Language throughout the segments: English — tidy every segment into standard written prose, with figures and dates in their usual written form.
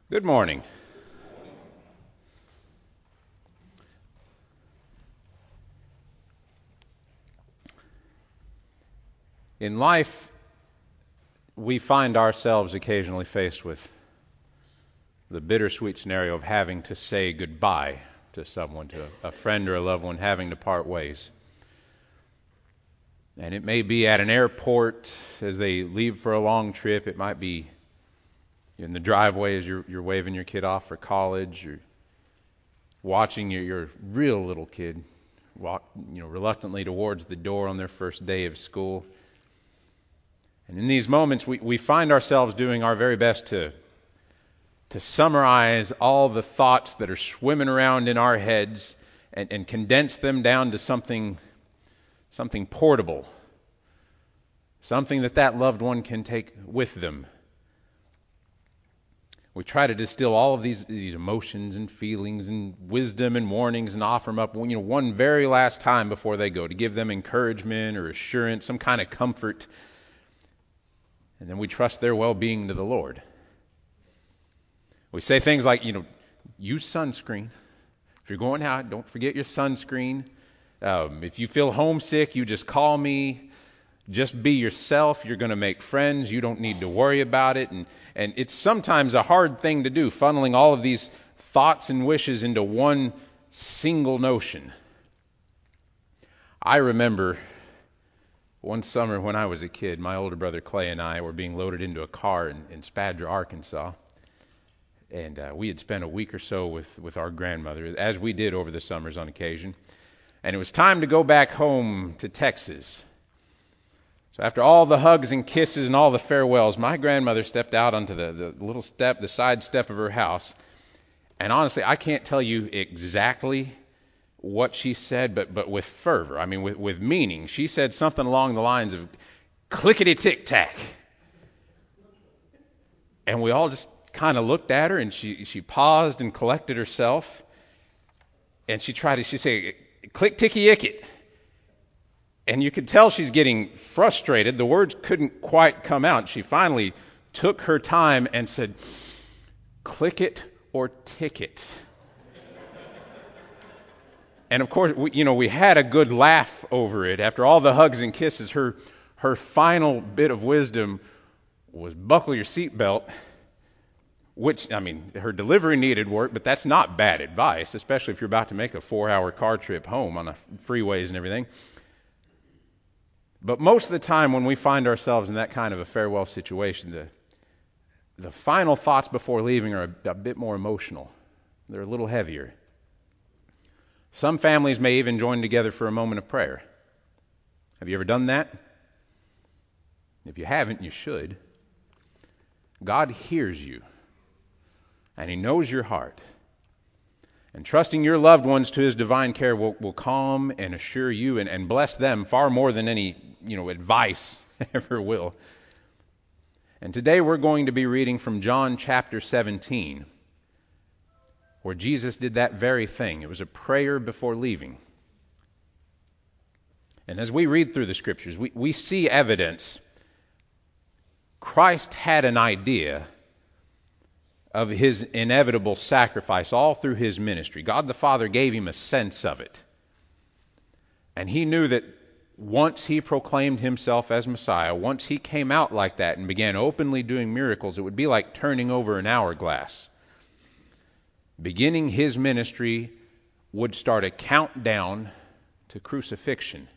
Good morning. In life, we find ourselves occasionally faced with the bittersweet scenario of having to say goodbye to someone, to a friend or a loved one, having to part ways. And it may be at an airport as they leave for a long trip. It might be in the driveway as you're waving your kid off for college. You're watching your real little kid walk, reluctantly towards the door on their first day of school. And in these moments, we find ourselves doing our very best to summarize all the thoughts that are swimming around in our heads and condense them down to something portable, something that loved one can take with them. We try to distill all of these emotions and feelings and wisdom and warnings and offer them up, one very last time before they go, to give them encouragement or assurance, some kind of comfort. And then we trust their well-being to the Lord. We say things like, use sunscreen. If you're going out, don't forget your sunscreen. If you feel homesick, you just call me. Just be yourself. You're going to make friends. You don't need to worry about it. And it's sometimes a hard thing to do, funneling all of these thoughts and wishes into one single notion. I remember one summer when I was a kid, my older brother Clay and I were being loaded into a car in Spadra, Arkansas. And we had spent a week or so with our grandmother, as we did over the summers on occasion. And it was time to go back home to Texas. So after all the hugs and kisses and all the farewells, my grandmother stepped out onto the little step, the side step of her house. And honestly, I can't tell you exactly what she said, but with fervor, with meaning. She said something along the lines of, clickety-tick-tack. And we all just kind of looked at her, and she paused and collected herself. And she said, click-ticky-icket. And you could tell she's getting frustrated. The words couldn't quite come out. She finally took her time and said, click it or ticket. And of course, we had a good laugh over it. After all the hugs and kisses, her final bit of wisdom was buckle your seatbelt, which, her delivery needed work, but that's not bad advice, especially if you're about to make a 4-hour car trip home on the freeways and everything. But most of the time when we find ourselves in that kind of a farewell situation, the final thoughts before leaving are a bit more emotional. They're a little heavier. Some families may even join together for a moment of prayer. Have you ever done that? If you haven't, you should. God hears you, and He knows your heart. And trusting your loved ones to His divine care will calm and assure you and bless them far more than any advice ever will. And today we're going to be reading from John chapter 17, where Jesus did that very thing. It was a prayer before leaving. And as we read through the Scriptures, we see evidence. Christ had an idea of His inevitable sacrifice all through His ministry. God the Father gave Him a sense of it. And He knew that once He proclaimed Himself as Messiah, once He came out like that and began openly doing miracles, it would be like turning over an hourglass. Beginning His ministry would start a countdown to crucifixion.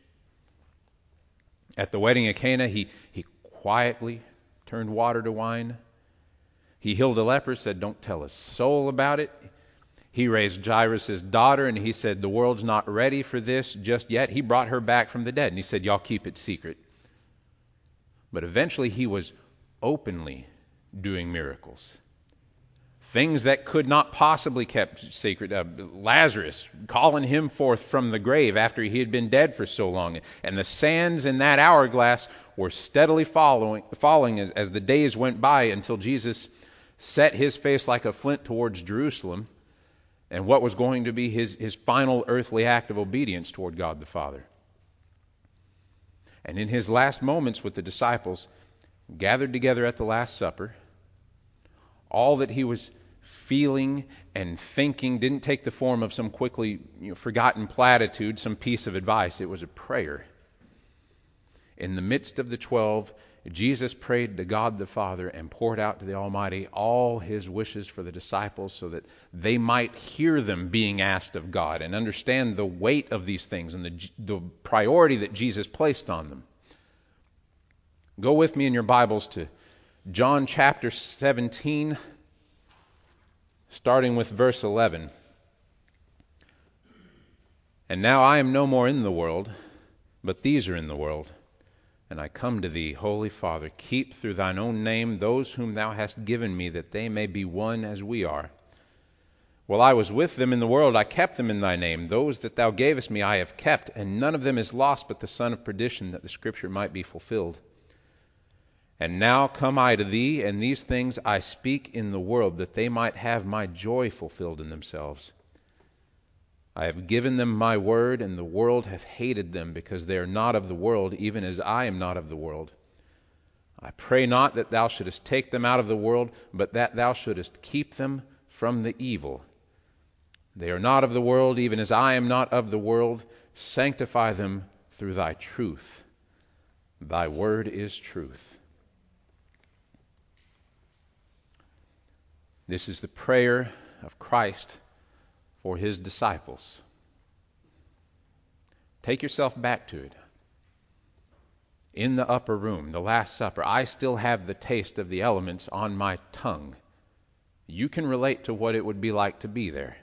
At the wedding at Cana, He quietly turned water to wine. He healed a leper, said, don't tell a soul about it. He raised Jairus' daughter, and He said, the world's not ready for this just yet. He brought her back from the dead, and He said, y'all keep it secret. But eventually He was openly doing miracles. Things that could not possibly kept secret. Lazarus, calling him forth from the grave after he had been dead for so long. And the sands in that hourglass were steadily falling as the days went by until Jesus set His face like a flint towards Jerusalem and what was going to be his final earthly act of obedience toward God the Father. And in His last moments with the disciples, gathered together at the Last Supper, all that He was feeling and thinking didn't take the form of some quickly forgotten platitude, some piece of advice. It was a prayer. In the midst of the 12, Jesus prayed to God the Father and poured out to the Almighty all his wishes for the disciples so that they might hear them being asked of God and understand the weight of these things and the priority that Jesus placed on them. Go with me in your Bibles to John chapter 17, starting with verse 11. And now I am no more in the world, but these are in the world. And I come to thee, Holy Father, keep through thine own name those whom thou hast given me, that they may be one as we are. While I was with them in the world, I kept them in thy name. Those that thou gavest me I have kept, and none of them is lost but the son of perdition, that the scripture might be fulfilled. And now come I to thee, and these things I speak in the world, that they might have my joy fulfilled in themselves. I have given them my word, and the world hath hated them, because they are not of the world, even as I am not of the world. I pray not that thou shouldest take them out of the world, but that thou shouldest keep them from the evil. They are not of the world, even as I am not of the world. Sanctify them through thy truth. Thy word is truth. This is the prayer of Christ for his disciples. Take yourself back to it. In the upper room, the Last Supper, I still have the taste of the elements on my tongue. You can relate to what it would be like to be there.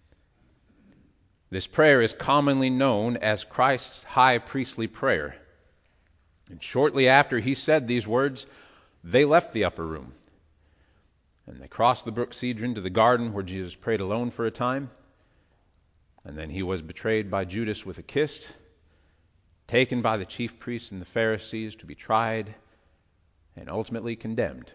This prayer is commonly known as Christ's high priestly prayer. And shortly after he said these words, they left the upper room. And they crossed the brook Cedron to the garden where Jesus prayed alone for a time. And then he was betrayed by Judas with a kiss, taken by the chief priests and the Pharisees to be tried, and ultimately condemned.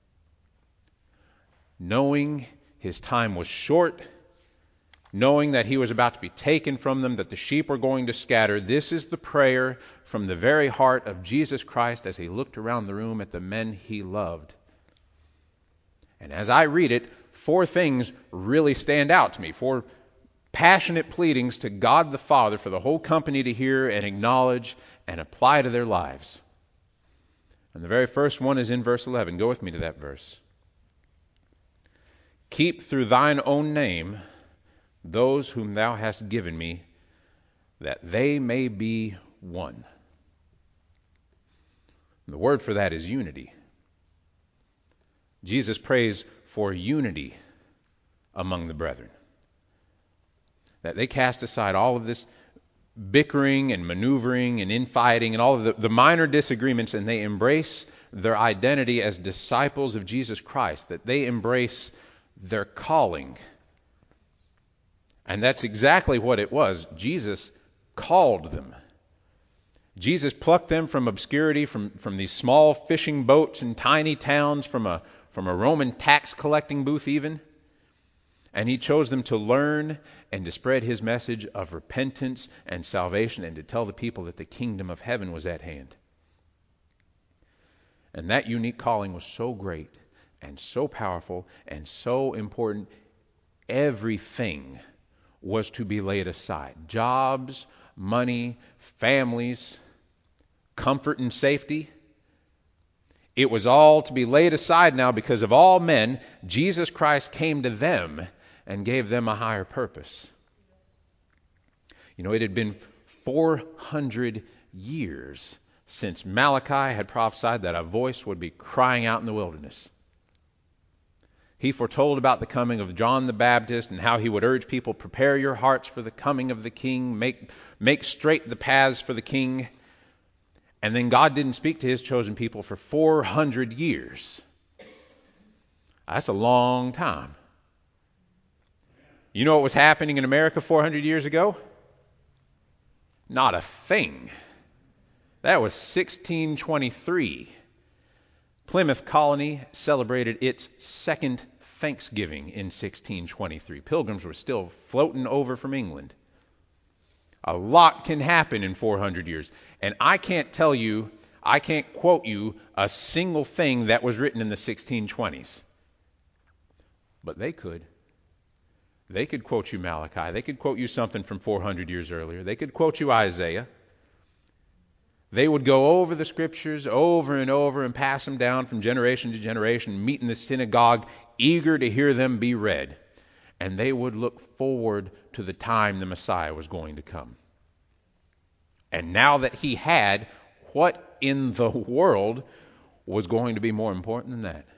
Knowing his time was short, knowing that he was about to be taken from them, that the sheep were going to scatter, this is the prayer from the very heart of Jesus Christ as he looked around the room at the men he loved. And as I read it, 4 things really stand out to me. 4 passionate pleadings to God the Father for the whole company to hear and acknowledge and apply to their lives. And the very first one is in verse 11. Go with me to that verse. Keep through thine own name those whom thou hast given me, that they may be one. And the word for that is unity. Jesus prays for unity among the brethren. That they cast aside all of this bickering and maneuvering and infighting and all of the minor disagreements, and they embrace their identity as disciples of Jesus Christ, that they embrace their calling. And that's exactly what it was. Jesus called them. Jesus plucked them from obscurity, from these small fishing boats in tiny towns, from a Roman tax collecting booth even. And he chose them to learn and to spread his message of repentance and salvation and to tell the people that the kingdom of heaven was at hand. And that unique calling was so great and so powerful and so important, everything was to be laid aside. Jobs, money, families, comfort and safety. It was all to be laid aside now because of all men. Jesus Christ came to them and gave them a higher purpose. You know, it had been 400 years since Malachi had prophesied that a voice would be crying out in the wilderness. He foretold about the coming of John the Baptist and how he would urge people, prepare your hearts for the coming of the King, make straight the paths for the King. And then God didn't speak to his chosen people for 400 years. That's a long time. You know what was happening in America 400 years ago? Not a thing. That was 1623. Plymouth Colony celebrated its second Thanksgiving in 1623. Pilgrims were still floating over from England. A lot can happen in 400 years. And I can't quote you a single thing that was written in the 1620s. But they could. They could quote you Malachi. They could quote you something from 400 years earlier. They could quote you Isaiah. They would go over the scriptures over and over and pass them down from generation to generation, meet in the synagogue, eager to hear them be read. And they would look forward to the time the Messiah was going to come. And now that he had, what in the world was going to be more important than that?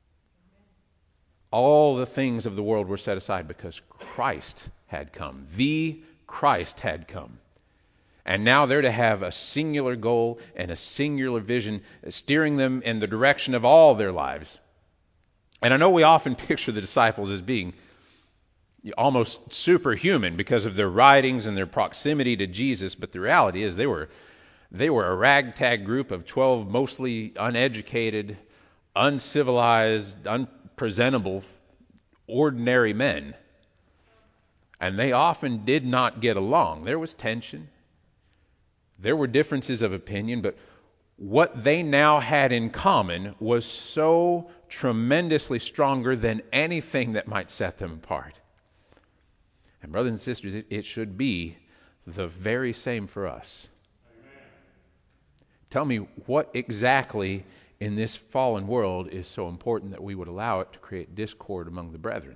All the things of the world were set aside because Christ had come. The Christ had come. And now they're to have a singular goal and a singular vision steering them in the direction of all their lives. And I know we often picture the disciples as being almost superhuman because of their writings and their proximity to Jesus, but the reality is they were a ragtag group of 12 mostly uneducated, uncivilized, unpresentable, ordinary men. And they often did not get along. There was tension. There were differences of opinion, but what they now had in common was so tremendously stronger than anything that might set them apart. And brothers and sisters, it should be the very same for us. Amen. Tell me, what exactly in this fallen world is so important that we would allow it to create discord among the brethren?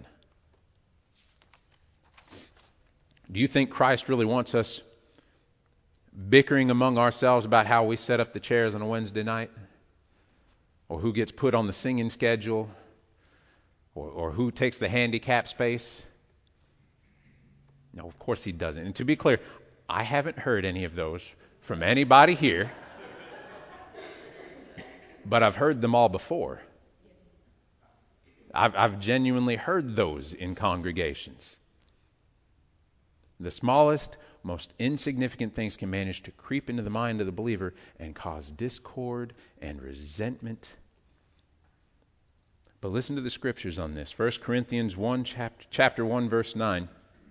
Do you think Christ really wants us bickering among ourselves about how we set up the chairs on a Wednesday night? Or who gets put on the singing schedule? Or who takes the handicap space? No, of course he doesn't. And to be clear, I haven't heard any of those from anybody here. But I've heard them all before. I've genuinely heard those in congregations. The smallest, most insignificant things can manage to creep into the mind of the believer and cause discord and resentment. But listen to the scriptures on this. 1 Corinthians 1, chapter 1, verse 9.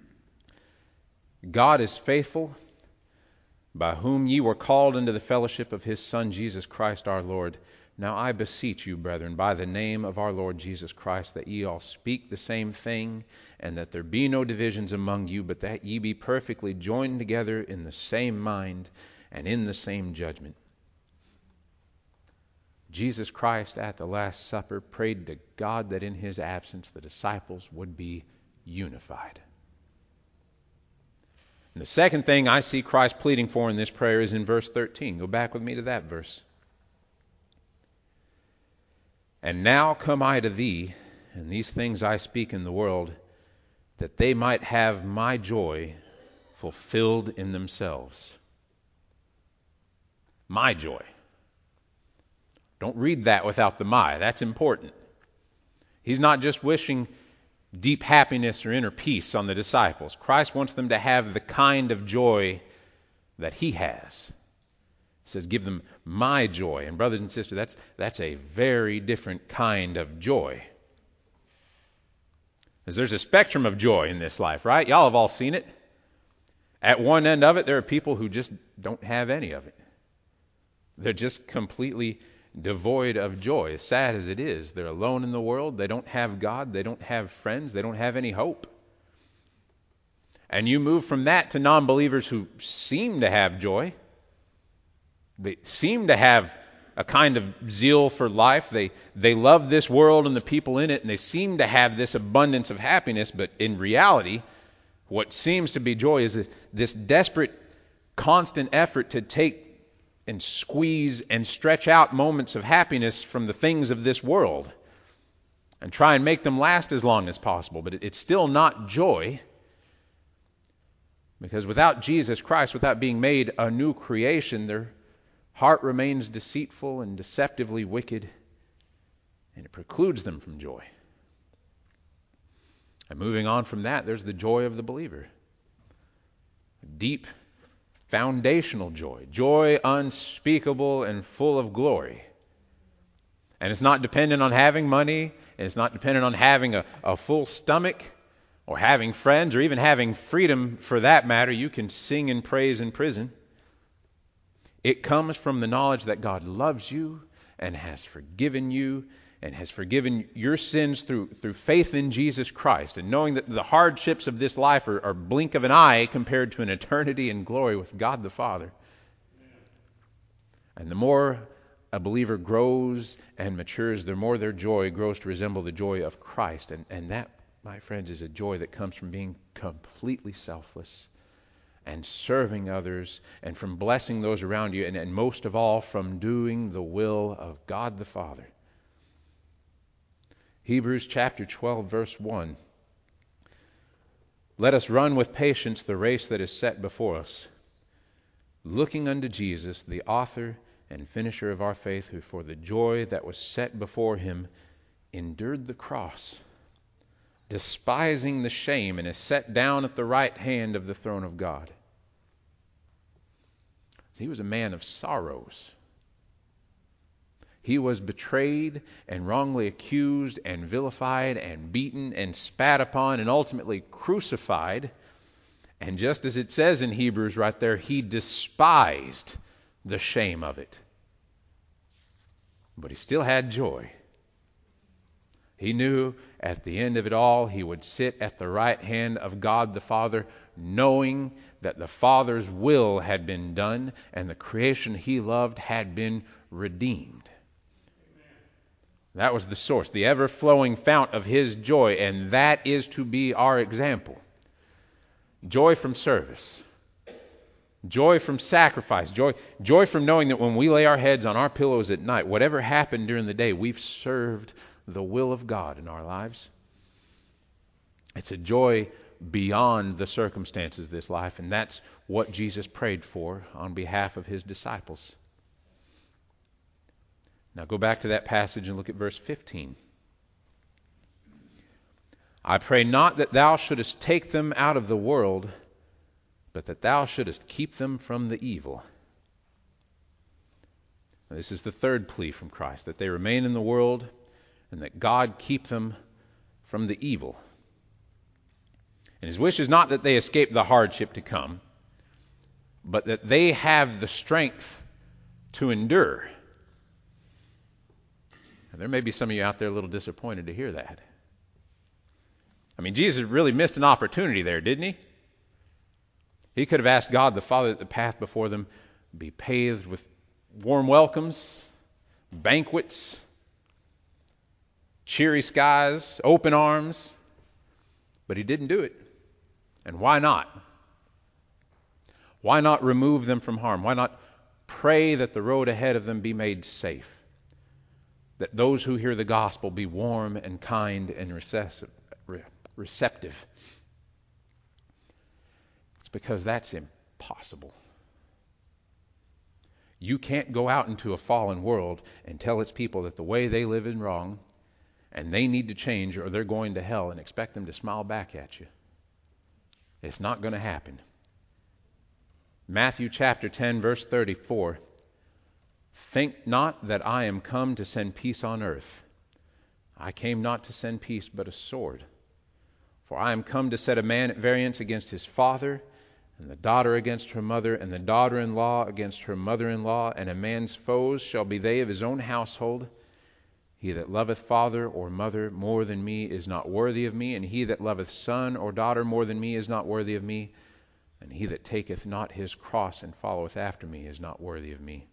God is faithful, by whom ye were called into the fellowship of his Son, Jesus Christ our Lord. Now I beseech you, brethren, by the name of our Lord Jesus Christ, that ye all speak the same thing, and that there be no divisions among you, but that ye be perfectly joined together in the same mind and in the same judgment. Jesus Christ at the Last Supper prayed to God that in his absence the disciples would be unified. And the second thing I see Christ pleading for in this prayer is in verse 13. Go back with me to that verse. And now come I to thee, and these things I speak in the world, that they might have my joy fulfilled in themselves. My joy. Don't read that without the my. That's important. He's not just wishing deep happiness or inner peace on the disciples. Christ wants them to have the kind of joy that he has. He says, give them my joy. And brothers and sisters, that's a very different kind of joy. Because there's a spectrum of joy in this life, right? Y'all have all seen it. At one end of it, there are people who just don't have any of it. They're just completely devoid of joy. As sad as it is, they're alone in the world. They don't have God. They don't have friends. They don't have any hope. And you move from that to non-believers who seem to have joy. They seem to have a kind of zeal for life. They love this world and the people in it, and they seem to have this abundance of happiness. But in reality, what seems to be joy is this desperate, constant effort to take and squeeze and stretch out moments of happiness from the things of this world and try and make them last as long as possible. But it's still not joy, because without Jesus Christ, without being made a new creation, their heart remains deceitful and deceptively wicked, and it precludes them from joy. And moving on from that, there's the joy of the believer. Deep, foundational joy. Joy unspeakable and full of glory. And it's not dependent on having money, and it's not dependent on having a full stomach, or having friends, or even having freedom for that matter. You can sing and praise in prison. It comes from the knowledge that God loves you and has forgiven you and has forgiven your sins through faith in Jesus Christ, and knowing that the hardships of this life are blink of an eye compared to an eternity in glory with God the Father. And the more a believer grows and matures, the more their joy grows to resemble the joy of Christ. And that, my friends, is a joy that comes from being completely selfless and serving others and from blessing those around you, and most of all, from doing the will of God the Father. Hebrews chapter 12, verse 1. Let us run with patience the race that is set before us, looking unto Jesus, the author and finisher of our faith, who for the joy that was set before him endured the cross, despising the shame, and is set down at the right hand of the throne of God. He was a man of sorrows. He was betrayed and wrongly accused and vilified and beaten and spat upon and ultimately crucified. And just as it says in Hebrews right there, he despised the shame of it. But he still had joy. He knew at the end of it all he would sit at the right hand of God the Father, knowing that the Father's will had been done and the creation he loved had been redeemed. That was the source, the ever-flowing fount of his joy, and that is to be our example. Joy from service. Joy from sacrifice. Joy from knowing that when we lay our heads on our pillows at night, whatever happened during the day, we've served the will of God in our lives. It's a joy beyond the circumstances of this life, and that's what Jesus prayed for on behalf of his disciples. Now go back to that passage and look at verse 15. I pray not that thou shouldest take them out of the world, but that thou shouldest keep them from the evil. Now, this is the third plea from Christ, that they remain in the world and that God keep them from the evil. And his wish is not that they escape the hardship to come, but that they have the strength to endure. And there may be some of you out there a little disappointed to hear that. I mean, Jesus really missed an opportunity there, didn't he? He could have asked God the Father that the path before them be paved with warm welcomes, banquets, cheery skies, open arms. But he didn't do it. And why not? Why not remove them from harm? Why not pray that the road ahead of them be made safe? That those who hear the gospel be warm and kind and receptive. It's because that's impossible. You can't go out into a fallen world and tell its people that the way they live is wrong and they need to change or they're going to hell and expect them to smile back at you. It's not going to happen. Matthew chapter 10, verse 34. Think not that I am come to send peace on earth. I came not to send peace, but a sword. For I am come to set a man at variance against his father, and the daughter against her mother, and the daughter-in-law against her mother-in-law, and a man's foes shall be they of his own household. He that loveth father or mother more than me is not worthy of me, and he that loveth son or daughter more than me is not worthy of me, and he that taketh not his cross and followeth after me is not worthy of me.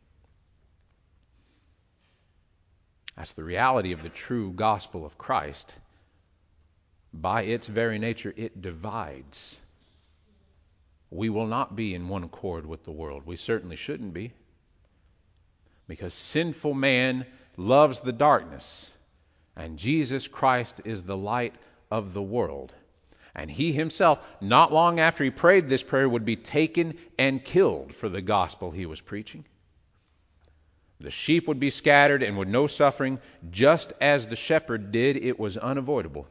That's the reality of the true gospel of Christ. By its very nature, it divides. We will not be in one accord with the world. We certainly shouldn't be. Because sinful man loves the darkness, and Jesus Christ is the light of the world. And he himself, not long after he prayed this prayer, would be taken and killed for the gospel he was preaching. The sheep would be scattered and would know suffering, just as the shepherd did. It was unavoidable.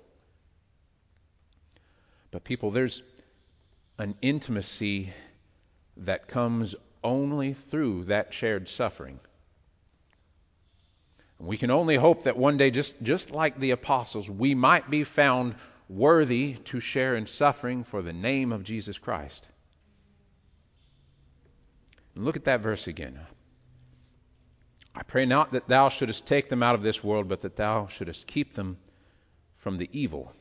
But people, there's an intimacy that comes only through that shared suffering. We can only hope that one day, just like the apostles, we might be found worthy to share in suffering for the name of Jesus Christ. And look at that verse again. I pray not that thou shouldest take them out of this world, but that thou shouldest keep them from the evil.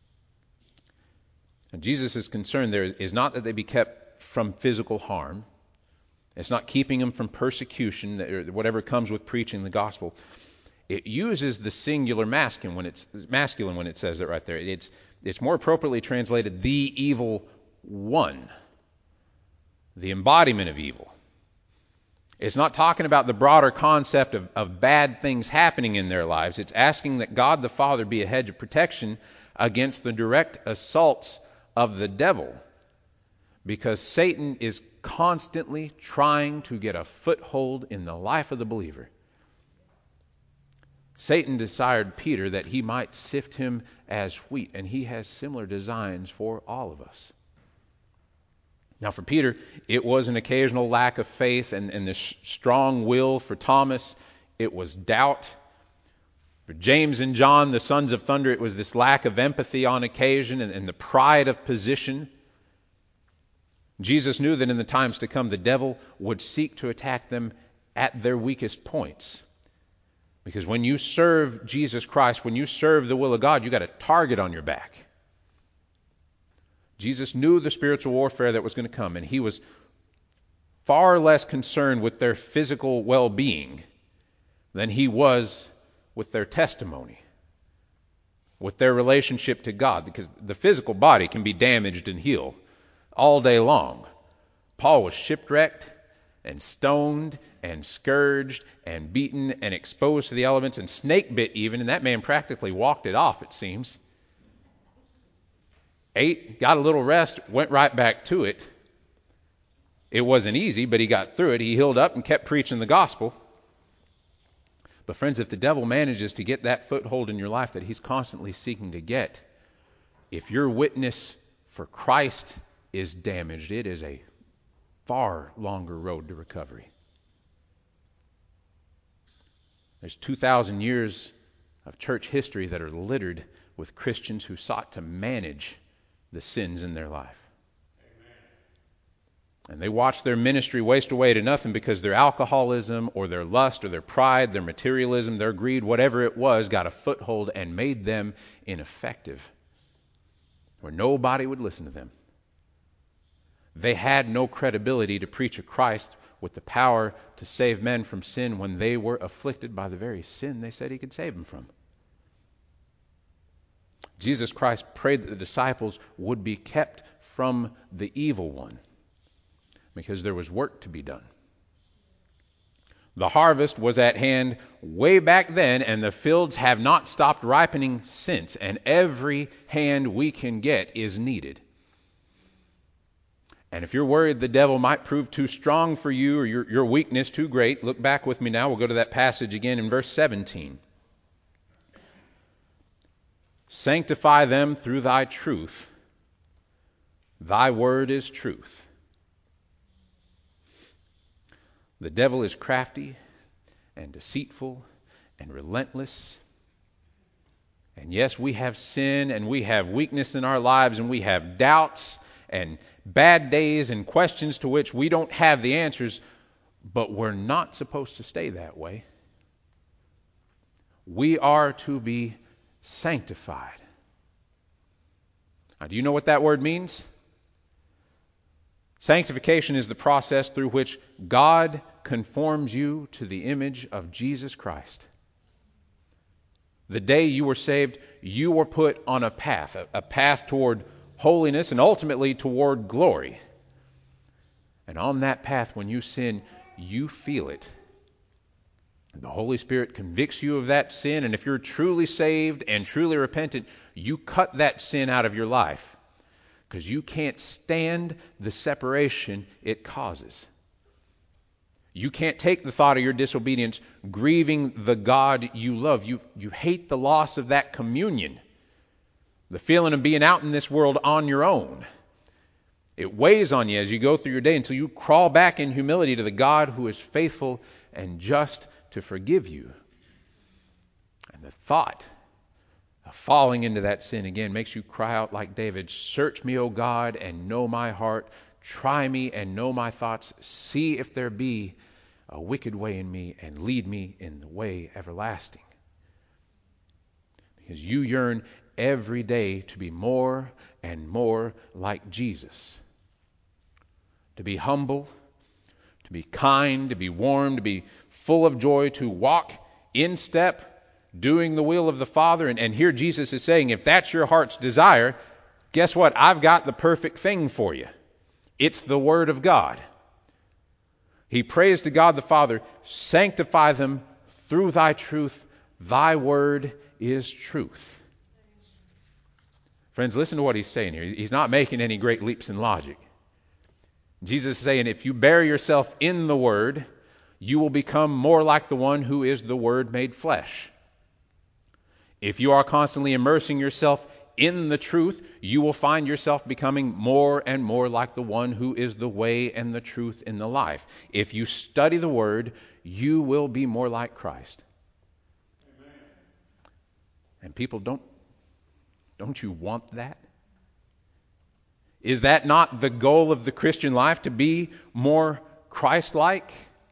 And Jesus' concern there is not that they be kept from physical harm. It's not keeping them from persecution, or whatever comes with preaching the gospel. It uses the singular masculine when it says it right there. It's more appropriately translated the evil one, the embodiment of evil. It's not talking about the broader concept of bad things happening in their lives. It's asking that God the Father be a hedge of protection against the direct assaults of the devil, because Satan is constantly trying to get a foothold in the life of the believer. Satan desired Peter that he might sift him as wheat, and he has similar designs for all of us. Now for Peter, it was an occasional lack of faith and this strong will. For Thomas, it was doubt. For James and John, the sons of thunder, it was this lack of empathy on occasion and the pride of position. Jesus knew that in the times to come, the devil would seek to attack them at their weakest points. Because when you serve Jesus Christ, when you serve the will of God, you got a target on your back. Jesus knew the spiritual warfare that was going to come, and he was far less concerned with their physical well-being than he was with their testimony, with their relationship to God, because the physical body can be damaged and healed all day long. Paul was shipwrecked and stoned and scourged and beaten and exposed to the elements and snake bit even, and that man practically walked it off, it seems. Ate, got a little rest, went right back to it. It wasn't easy, but he got through it. He healed up and kept preaching the gospel. But friends, if the devil manages to get that foothold in your life that he's constantly seeking to get, if your witness for Christ is damaged, it is a far longer road to recovery. There's 2,000 years of church history that are littered with Christians who sought to manage the sins in their life. And they watched their ministry waste away to nothing because their alcoholism or their lust or their pride, their materialism, their greed, whatever it was, got a foothold and made them ineffective, where nobody would listen to them. They had no credibility to preach a Christ with the power to save men from sin when they were afflicted by the very sin they said he could save them from. Jesus Christ prayed that the disciples would be kept from the evil one, because there was work to be done. The harvest was at hand way back then, and the fields have not stopped ripening since, and every hand we can get is needed. And if you're worried the devil might prove too strong for you, or your weakness too great, look back with me now. We'll go to that passage again in verse 17. Sanctify them through thy truth. Thy word is truth. The devil is crafty and deceitful and relentless. And yes, we have sin and we have weakness in our lives and we have doubts and bad days and questions to which we don't have the answers, but we're not supposed to stay that way. We are to be sanctified. Now, do you know what that word means? Sanctification is the process through which God conforms you to the image of Jesus Christ. The day you were saved, you were put on a path toward holiness and ultimately toward glory. And on that path, when you sin, you feel it. The Holy Spirit convicts you of that sin, and if you're truly saved and truly repentant, you cut that sin out of your life, because you can't stand the separation it causes. You can't take the thought of your disobedience grieving the God you love. You hate the loss of that communion, the feeling of being out in this world on your own. It weighs on you as you go through your day until you crawl back in humility to the God who is faithful and just to forgive you. And the thought of falling into that sin again makes you cry out like David, "Search me, O God, and know my heart. Try me and know my thoughts. See if there be a wicked way in me and lead me in the way everlasting. Because you yearn every day to be more and more like Jesus. To be humble, to be kind, to be warm, to be full of joy, to walk in step, doing the will of the Father. And here Jesus is saying, if that's your heart's desire, guess what? I've got the perfect thing for you. It's the Word of God. He prays to God the Father, sanctify them through thy truth. Thy word is truth. Friends, listen to what he's saying here. He's not making any great leaps in logic. Jesus is saying, if you bury yourself in the Word, you will become more like the one who is the Word made flesh. If you are constantly immersing yourself in the truth, you will find yourself becoming more and more like the one who is the way and the truth in the life. If you study the Word, you will be more like Christ. Amen. And people, don't you want that? Is that not the goal of the Christian life, to be more Christ-like?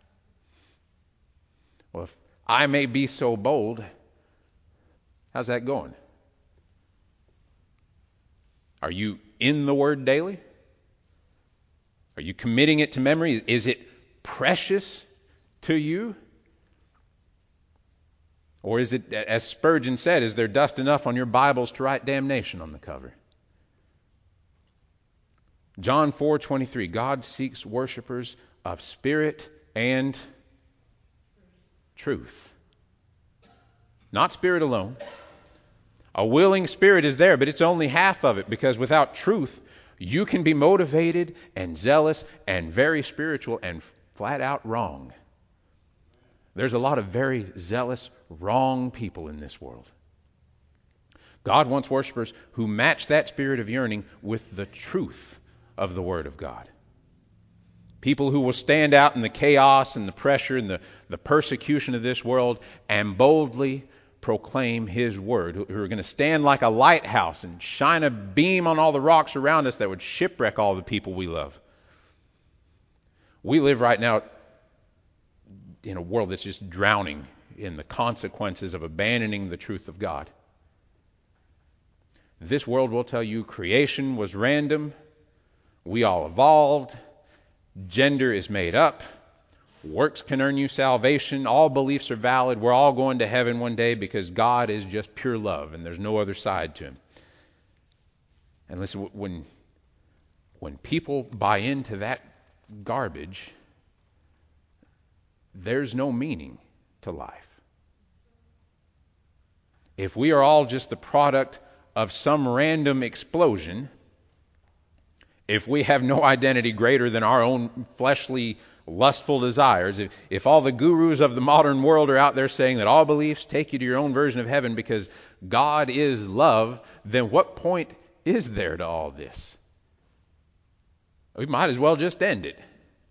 Well, if I may be so bold, how's that going? Are you in the Word daily? Are you committing it to memory? Is it precious to you? Or is it, as Spurgeon said, is there dust enough on your Bibles to write damnation on the cover? John 4:23, God seeks worshipers of spirit and truth. Not spirit alone. A willing spirit is there, but it's only half of it, because without truth, you can be motivated and zealous and very spiritual and flat out wrong. There's a lot of very zealous, wrong people in this world. God wants worshipers who match that spirit of yearning with the truth of the Word of God. People who will stand out in the chaos and the pressure and the persecution of this world and boldly proclaim His Word, who are going to stand like a lighthouse and shine a beam on all the rocks around us that would shipwreck all the people we love. We live right now in a world that's just drowning in the consequences of abandoning the truth of God. This world will tell you creation was random, we all evolved, gender is made up, works can earn you salvation, all beliefs are valid, we're all going to heaven one day because God is just pure love and there's no other side to Him. And listen, when people buy into that garbage, there's no meaning to life. If we are all just the product of some random explosion, if we have no identity greater than our own fleshly, lustful desires, if all the gurus of the modern world are out there saying that all beliefs take you to your own version of heaven because God is love, then what point is there to all this? We might as well just end it.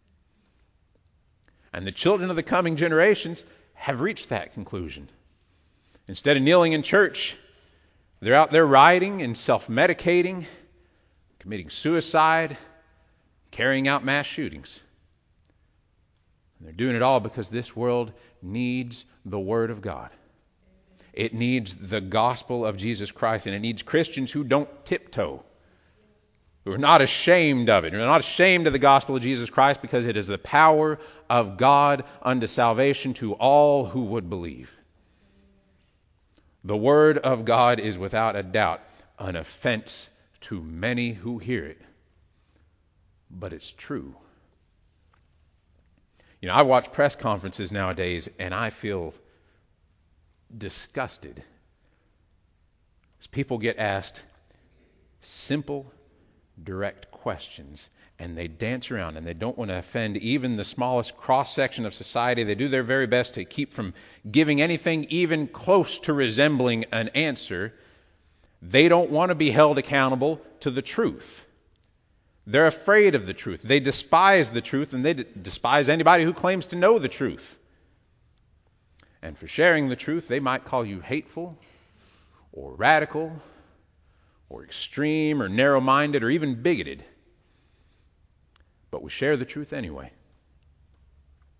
And the children of the coming generations have reached that conclusion. Instead of kneeling in church, they're out there rioting and self-medicating, committing suicide, carrying out mass shootings. And they're doing it all because this world needs the Word of God. It needs the gospel of Jesus Christ, and it needs Christians who don't tiptoe, who are not ashamed of it, who are not ashamed of the gospel of Jesus Christ, because it is the power of God unto salvation to all who would believe. The Word of God is without a doubt an offense to many who hear it, but it's true. You know, I watch press conferences nowadays and I feel disgusted as people get asked simple, direct questions and they dance around and they don't want to offend even the smallest cross-section of society. They do their very best to keep from giving anything even close to resembling an answer. They don't want to be held accountable to the truth. They're afraid of the truth. They despise the truth, and they despise anybody who claims to know the truth. And for sharing the truth, they might call you hateful or radical or extreme or narrow-minded or even bigoted. But we share the truth anyway.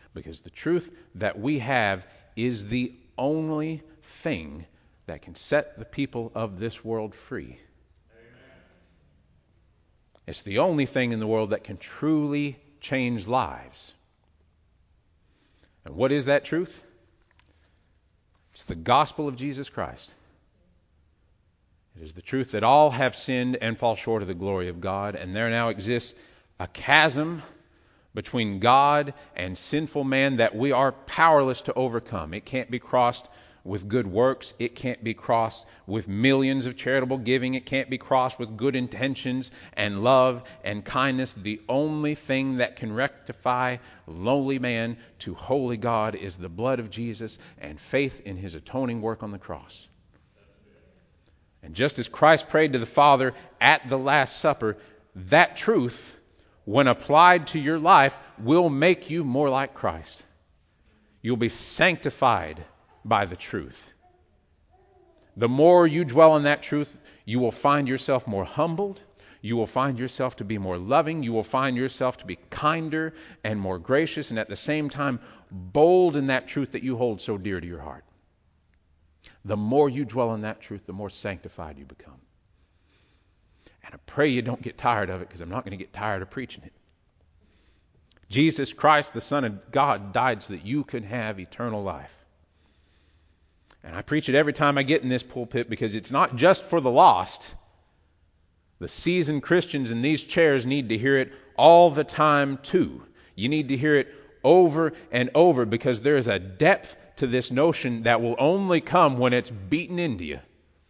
Because the truth that we have is the only thing that can set the people of this world free. Amen. It's the only thing in the world that can truly change lives. And what is that truth? It's the gospel of Jesus Christ. It is the truth that all have sinned and fall short of the glory of God, and there now exists a chasm between God and sinful man that we are powerless to overcome. It can't be crossed with good works. It can't be crossed with millions of charitable giving. It can't be crossed with good intentions and love and kindness. The only thing that can rectify lowly man to holy God is the blood of Jesus and faith in his atoning work on the cross. And just as Christ prayed to the Father at the Last Supper, that truth, when applied to your life, will make you more like Christ. You'll be sanctified by the truth. The more you dwell on that truth, you will find yourself more humbled. You will find yourself to be more loving. You will find yourself to be kinder and more gracious, and at the same time bold in that truth that you hold so dear to your heart. The more you dwell on that truth, the more sanctified you become. And I pray you don't get tired of it, because I'm not going to get tired of preaching it. Jesus Christ, the Son of God, died so that you could have eternal life. And I preach it every time I get in this pulpit, because it's not just for the lost. The seasoned Christians in these chairs need to hear it all the time too. You need to hear it over and over, because there is a depth to this notion that will only come when it's beaten into you.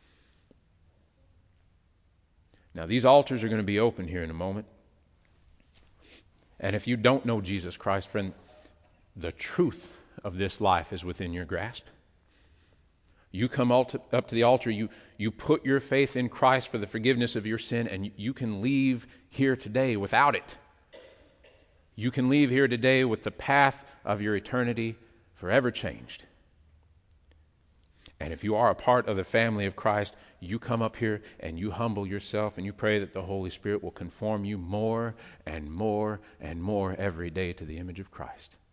Now, these altars are going to be open here in a moment. And if you don't know Jesus Christ, friend, the truth of this life is within your grasp. You come up to the altar, you put your faith in Christ for the forgiveness of your sin, and you can leave here today without it. You can leave here today with the path of your eternity forever changed. And if you are a part of the family of Christ, you come up here and you humble yourself and you pray that the Holy Spirit will conform you more and more and more every day to the image of Christ.